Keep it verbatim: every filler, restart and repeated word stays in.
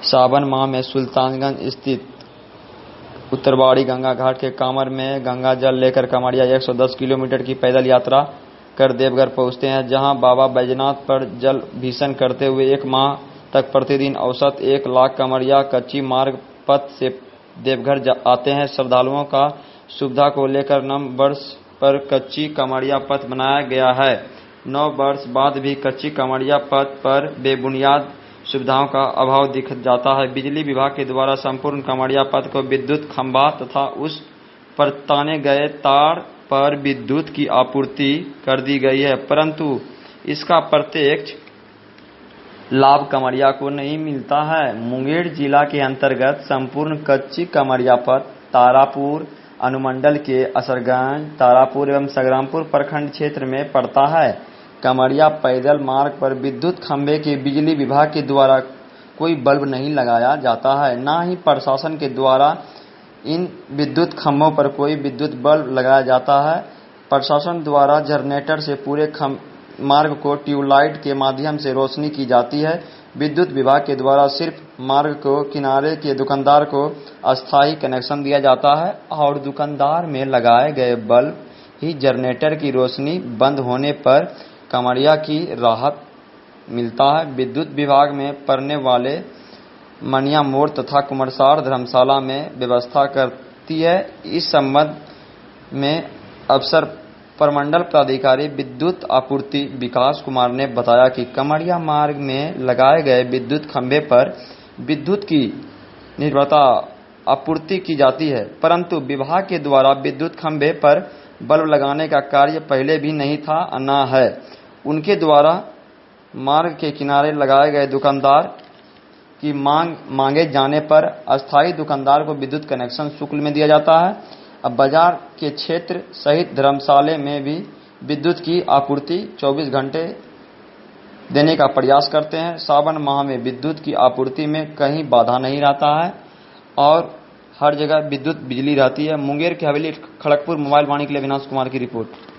सावन माह में सुल्तानगंज स्थित उत्तरवाड़ी गंगा घाट के कांवर में गंगा जल लेकर कांवड़िया एक सौ दस किलोमीटर की पैदल यात्रा कर देवघर पहुंचते हैं, जहां बाबा बैजनाथ पर जल भीषण करते हुए एक माह तक प्रतिदिन औसत एक लाख कांवड़िया कच्ची मार्ग पथ से देवघर आते हैं। श्रद्धालुओं का सुविधा को लेकर नव वर्ष पर कच्ची कांवड़िया पथ बनाया गया है। नौ वर्ष बाद भी कच्ची कांवड़िया पथ पर बेबुनियाद सुविधाओं का अभाव दिख जाता है। बिजली विभाग के द्वारा संपूर्ण कांवड़िया पथ को विद्युत खंभा तथा उस पर ताने गए तार पर विद्युत की आपूर्ति कर दी गई है, परंतु इसका प्रत्यक्ष लाभ कांवड़िया को नहीं मिलता है। मुंगेर जिला के अंतर्गत संपूर्ण कच्ची कांवड़िया पथ तारापुर अनुमंडल के असरगंज, तारापुर एवं संग्रामपुर प्रखंड क्षेत्र में पड़ता है। कांवड़िया पैदल मार्ग पर विद्युत खंभे के बिजली विभाग के द्वारा कोई बल्ब नहीं लगाया जाता है, न ही प्रशासन के द्वारा इन विद्युत खंभों पर कोई विद्युत बल्ब लगाया जाता है। प्रशासन द्वारा जनरेटर से पूरे मार्ग को ट्यूबलाइट के माध्यम से रोशनी की जाती है। विद्युत विभाग के द्वारा सिर्फ मार्ग को किनारे के दुकानदार को अस्थायी कनेक्शन दिया जाता है और दुकानदार में लगाए गए बल्ब ही जनरेटर की रोशनी बंद होने पर कांवड़िया की राहत मिलता है। विद्युत विभाग में पड़ने वाले मनिया मोड़ तथा कुमरसार धर्मशाला में व्यवस्था करती है। इस संबंध में अफसर प्रमंडल प्राधिकारी विद्युत आपूर्ति विकास कुमार ने बताया कि कांवड़िया मार्ग में लगाए गए विद्युत खंभे पर विद्युत की निर्भरता आपूर्ति की जाती है, परंतु विभाग के द्वारा विद्युत खंभे पर बल्ब लगाने का कार्य पहले भी नहीं था न है। उनके द्वारा मार्ग के किनारे लगाए गए दुकानदार की मांग मांगे जाने पर अस्थायी दुकानदार को विद्युत कनेक्शन शुल्क में दिया जाता है। अब बाजार के क्षेत्र सहित धर्मशाला में भी विद्युत की आपूर्ति चौबीस घंटे देने का प्रयास करते हैं। सावन माह में विद्युत की आपूर्ति में कहीं बाधा नहीं रहता है और हर जगह विद्युत बिजली रहती है। मुंगेर के हवेली खड़गपुर मोबाइल वाणी के लिए अविनाश कुमार की रिपोर्ट।